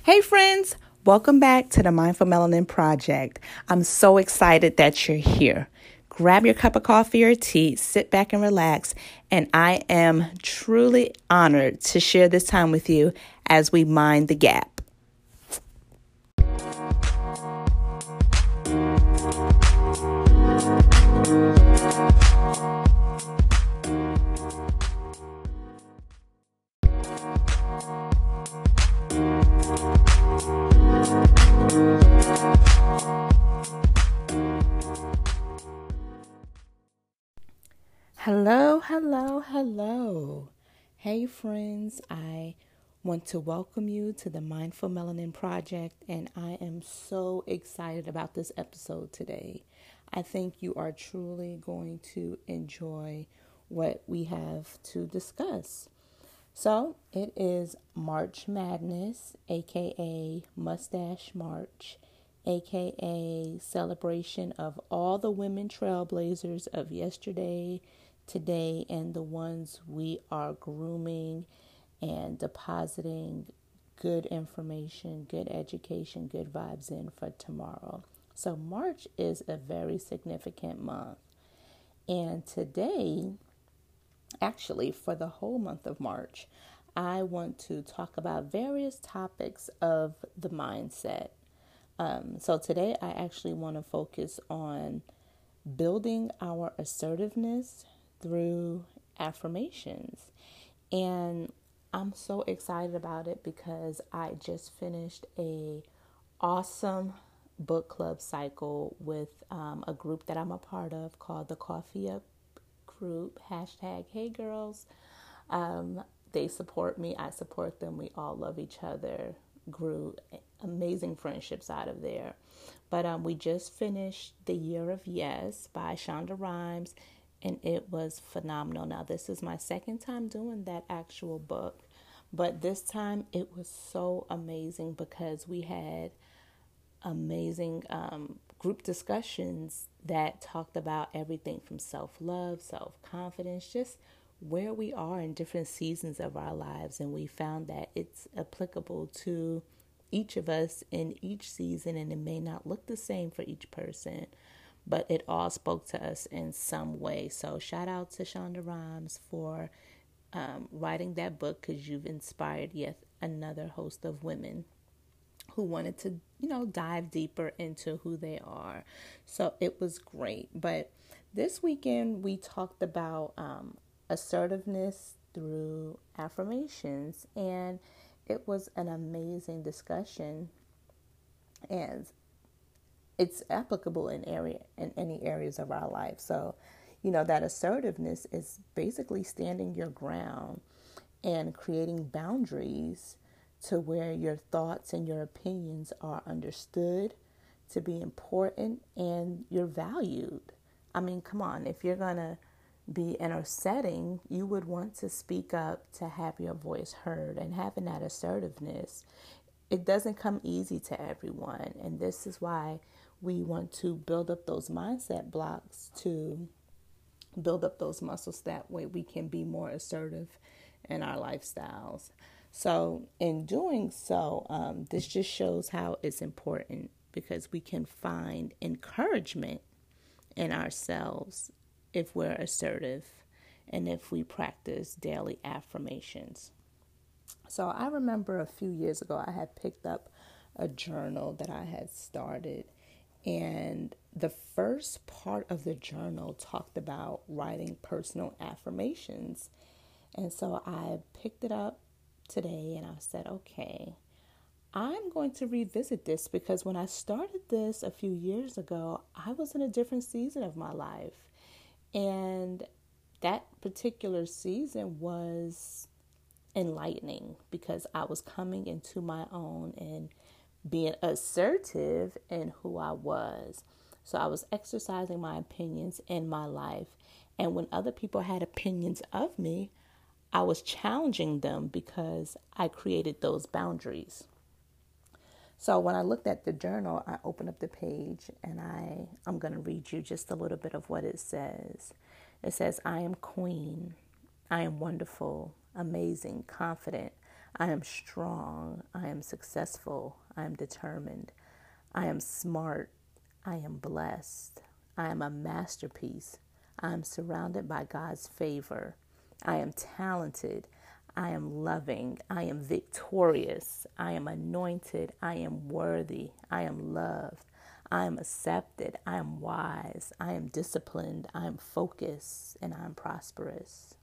Hey friends, welcome back to the Mindful Melanin Project. I'm so excited that you're here. Grab your cup of coffee or tea, sit back and relax, and I am truly honored to share this time with you as we mind the gap. Hello. Hey friends, I want to welcome you to the Mindful Melanin Project, and I am so excited about this episode today. I think you are truly going to enjoy what we have to discuss. So it is March Madness, aka Mustache March, aka celebration of all the women trailblazers of yesterday, today, and the ones we are grooming and depositing good information, good education, good vibes in for tomorrow. So March is a very significant month. And today, actually, for the whole month of March, I want to talk about various topics of the mindset. So today, I actually want to focus on building our assertiveness through affirmations. And I'm so excited about it because I just finished a awesome book club cycle with a group that I'm a part of called the Coffee Up Group, hashtag Hey Girls. They support me, I support them, we all love each other, grew amazing friendships out of there. But we just finished The Year of Yes by Shonda Rhimes, and it was phenomenal. Now, this is my second time doing that actual book, but this time it was so amazing because we had amazing group discussions that talked about everything from self-love, self-confidence, just where we are in different seasons of our lives. And we found that it's applicable to each of us in each season, and it may not look the same for each person, but it all spoke to us in some way. So shout out to Shonda Rhimes for writing that book, because you've inspired yet another host of women who wanted to, dive deeper into who they are. So it was great. But this weekend we talked about assertiveness through affirmations, and it was an amazing discussion, and it's applicable in any areas of our life. So, that assertiveness is basically standing your ground and creating boundaries to where your thoughts and your opinions are understood to be important and you're valued. I mean, come on, if you're going to be in a setting, you would want to speak up to have your voice heard, and having that assertiveness, it doesn't come easy to everyone. And this is why we want to build up those mindset blocks, to build up those muscles. That way we can be more assertive in our lifestyles. So in doing so, this just shows how it's important, because we can find encouragement in ourselves if we're assertive and if we practice daily affirmations. So I remember a few years ago, I had picked up a journal that I had started, and the first part of the journal talked about writing personal affirmations. And so I picked it up today and I said, okay, I'm going to revisit this, because when I started this a few years ago, I was in a different season of my life. And that particular season was enlightening, because I was coming into my own and being assertive in who I was. So I was exercising my opinions in my life. And when other people had opinions of me, I was challenging them because I created those boundaries. So when I looked at the journal, I opened up the page, and I'm going to read you just a little bit of what it says. It says, I am queen. I am wonderful, amazing, confident. I am strong. I am successful. I am determined. I am smart. I am blessed. I am a masterpiece. I am surrounded by God's favor. I am talented. I am loving. I am victorious. I am anointed. I am worthy. I am loved. I am accepted. I am wise. I am disciplined. I am focused. And I am prosperous.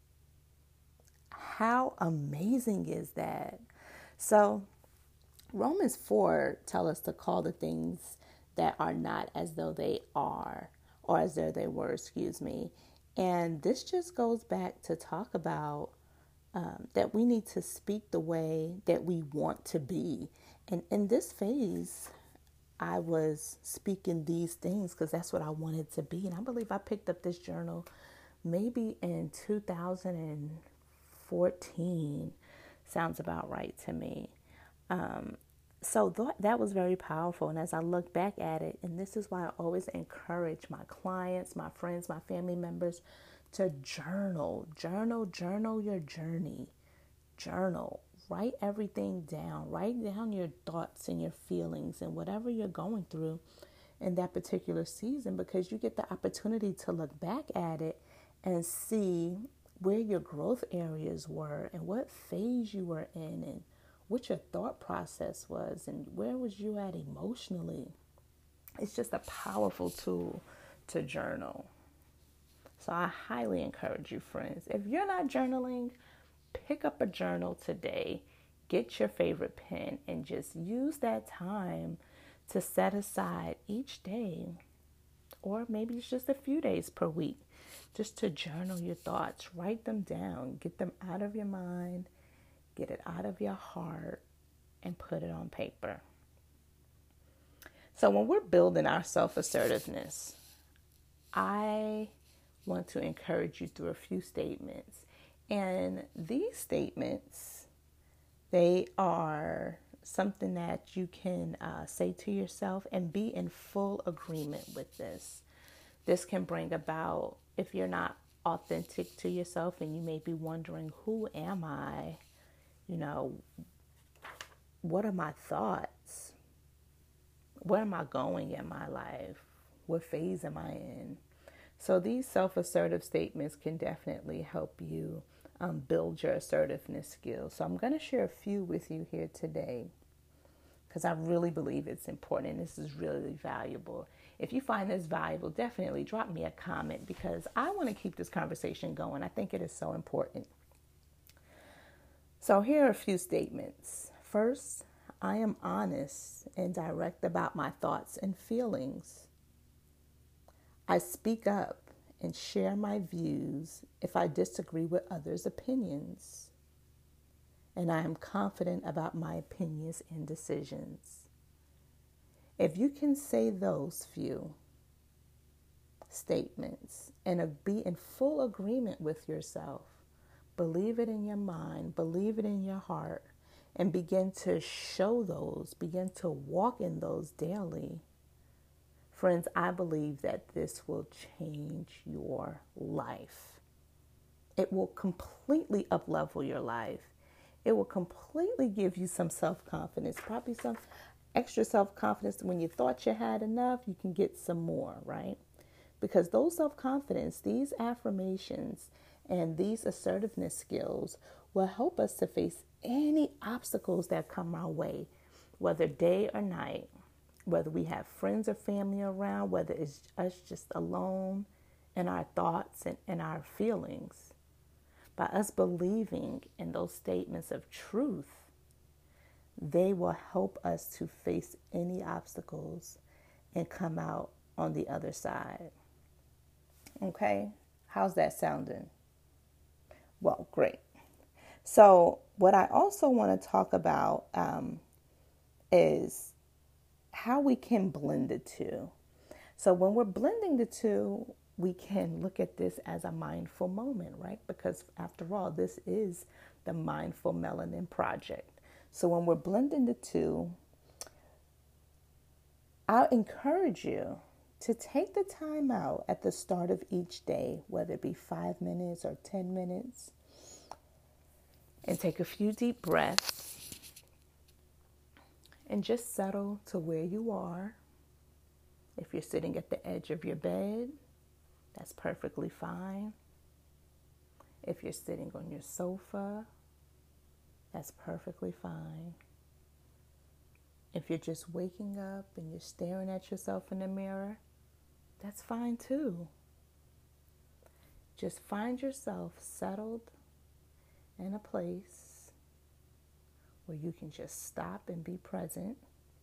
How amazing is that? So, Romans 4 tell us to call the things that are not as though they are, or as though they were, excuse me. And this just goes back to talk about that we need to speak the way that we want to be. And in this phase, I was speaking these things because that's what I wanted to be. And I believe I picked up this journal maybe in 2014. Sounds about right to me. So that was very powerful. And as I look back at it, and this is why I always encourage my clients, my friends, my family members to journal your journey, journal, write everything down, write down your thoughts and your feelings and whatever you're going through in that particular season, because you get the opportunity to look back at it and see where your growth areas were and what phase you were in and what your thought process was and where was you at emotionally. It's just a powerful tool to journal. So I highly encourage you, friends, if you're not journaling, pick up a journal today, get your favorite pen, and just use that time to set aside each day, or maybe it's just a few days per week, just to journal your thoughts, write them down, get them out of your mind, get it out of your heart, and put it on paper. So when we're building our self-assertiveness, I want to encourage you through a few statements. And these statements, they are something that you can say to yourself and be in full agreement with this. This can bring about, if you're not authentic to yourself and you may be wondering, who am I? You know, what are my thoughts? Where am I going in my life? What phase am I in? So these self-assertive statements can definitely help you build your assertiveness skills. So I'm going to share a few with you here today because I really believe it's important and this is really valuable. If you find this valuable, definitely drop me a comment because I want to keep this conversation going. I think it is so important. So here are a few statements. First, I am honest and direct about my thoughts and feelings. I speak up and share my views if I disagree with others' opinions. And I am confident about my opinions and decisions. If you can say those few statements and be in full agreement with yourself, believe it in your mind, believe it in your heart, and begin to show those, begin to walk in those daily. Friends, I believe that this will change your life. It will completely uplevel your life. It will completely give you some self-confidence, probably some extra self-confidence. When you thought you had enough, you can get some more, right? Because those self-confidence, these affirmations, and these assertiveness skills will help us to face any obstacles that come our way, whether day or night. Whether we have friends or family around, whether it's us just alone in our thoughts and our feelings. By us believing in those statements of truth, they will help us to face any obstacles and come out on the other side. Okay? How's that sounding? Well, great. So what I also want to talk about is how we can blend the two. So when we're blending the two, we can look at this as a mindful moment, right? Because after all, this is the Mindful Melanin Project. So when we're blending the two, I'll encourage you to take the time out at the start of each day, whether it be 5 minutes or 10 minutes, And take a few deep breaths and just settle to where you are. If you're sitting at the edge of your bed, that's perfectly fine. If you're sitting on your sofa, that's perfectly fine. If you're just waking up and you're staring at yourself in the mirror, that's fine too. Just find yourself settled in a place where you can just stop and be present.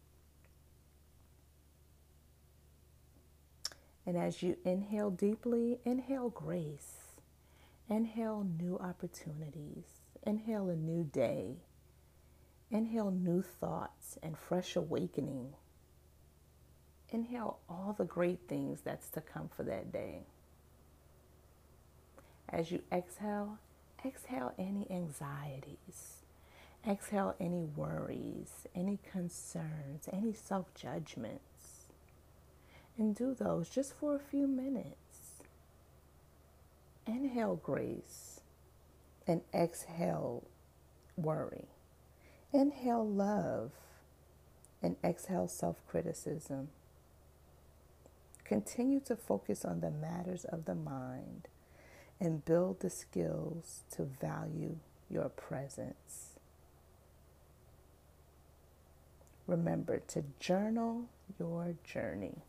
And as you inhale deeply, inhale grace. Inhale new opportunities. Inhale a new day. Inhale new thoughts and fresh awakening. Inhale all the great things that's to come for that day. As you exhale, exhale any anxieties. Exhale any worries, any concerns, any self-judgments. And do those just for a few minutes. Inhale grace and exhale worry. Inhale love and exhale self-criticism. Continue to focus on the matters of the mind and build the skills to value your presence. Remember to journal your journey.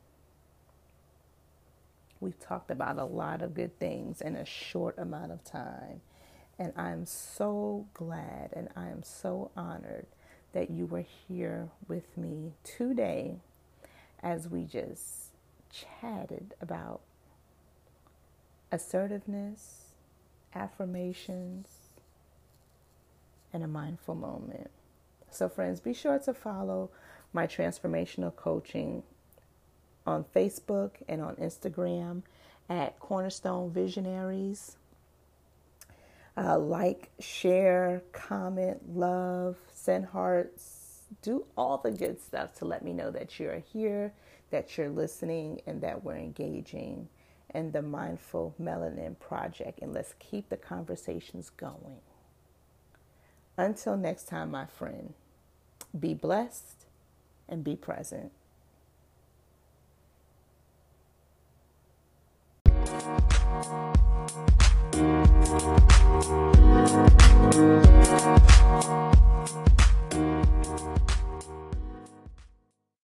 We've talked about a lot of good things in a short amount of time. And I'm so glad and I am so honored that you were here with me today as we just chatted about assertiveness, affirmations, and a mindful moment. So friends, be sure to follow my transformational coaching on Facebook and on Instagram at Cornerstone Visionaries. Like, share, comment, love, send hearts, do all the good stuff to let me know that you're here, that you're listening, and that we're engaging in the Mindful Melanin Project. And let's keep the conversations going. Until next time, my friend, be blessed and be present.